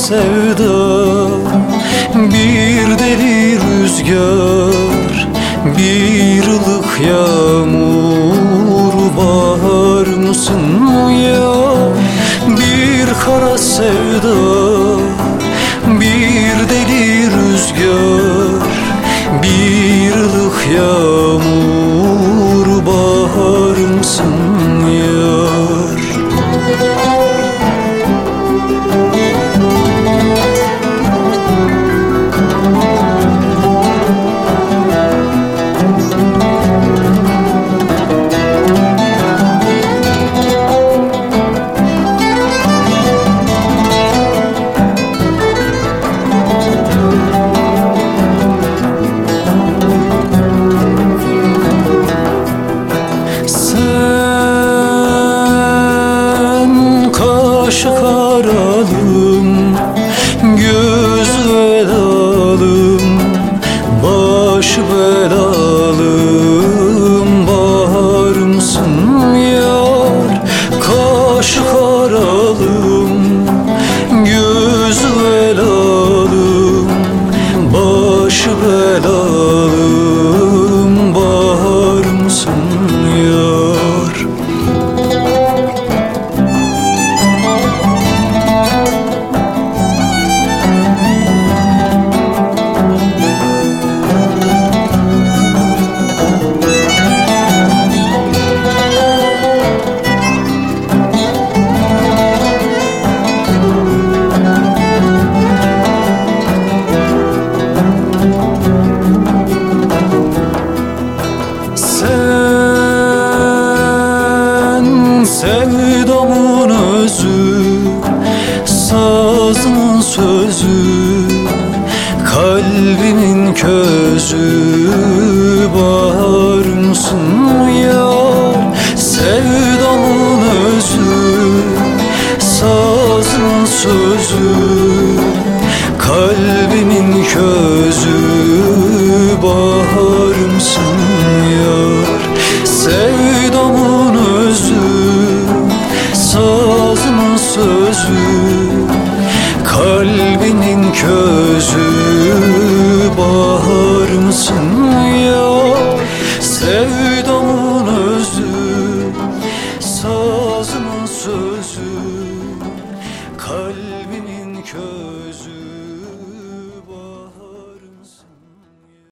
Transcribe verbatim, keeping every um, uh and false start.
sevda, bir deli rüzgar, bir ılık yağmur. Bahar mısın ya? Bir kara sevda, bir deli rüzgar, bir ılık yağmur. Bahar mısın yar? Kaşı karalım, göz belalım, baş belalım. Bahar mısın yar? Kaşı karalım, göz belalım, baş belalım. Bahar mısın yar? Sevdamın özü, sazın sözü, kalbimin közü. Bahar mısın yar? Sevdamın özü, sazın sözü, kalbimin közü. Bahar mısın yar? Sevdamın özü, sazın sözü, kalbinin közü. Bahar mısın ya? Sevdamın özü, sazın sözü,